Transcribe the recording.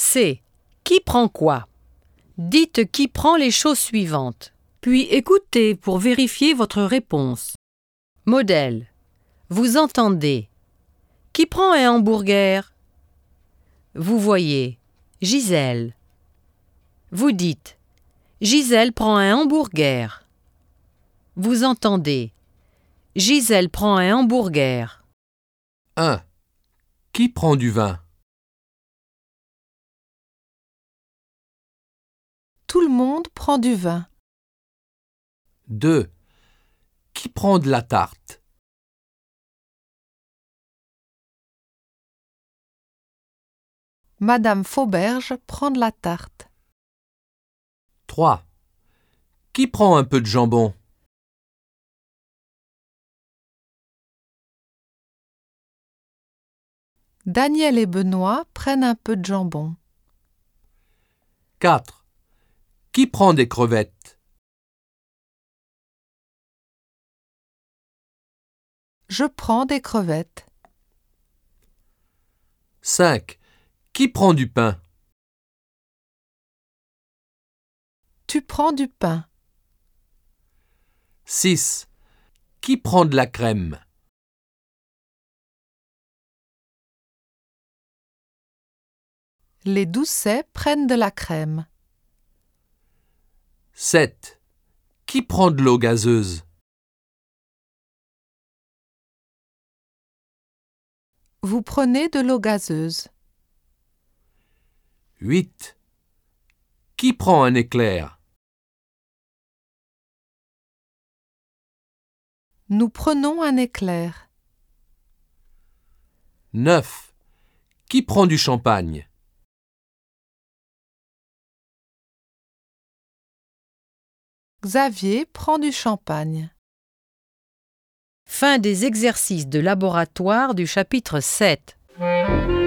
C. Qui prend quoi? Dites qui prend les choses suivantes. Puis écoutez pour vérifier votre réponse. Modèle. Vous entendez. Qui prend un hamburger? Vous voyez. Gisèle. Vous dites. Gisèle prend un hamburger. Vous entendez. Gisèle prend un hamburger. 1. Qui prend du vin? Tout le monde prend du vin. 2. Qui prend de la tarte? Madame Fauberge prend de la tarte. 3. Qui prend un peu de jambon? Daniel et Benoît prennent un peu de jambon. 4. Qui prend des crevettes? Je prends des crevettes. 5. Qui prend du pain? Tu prends du pain. 6. Qui prend de la crème? Les Doucet prennent de la crème. 7. Qui prend de l'eau gazeuse? Vous prenez de l'eau gazeuse. 8. Qui prend un éclair? Nous prenons un éclair. 9. Qui prend du champagne? Xavier prend du champagne. Fin des exercices de laboratoire du chapitre 7.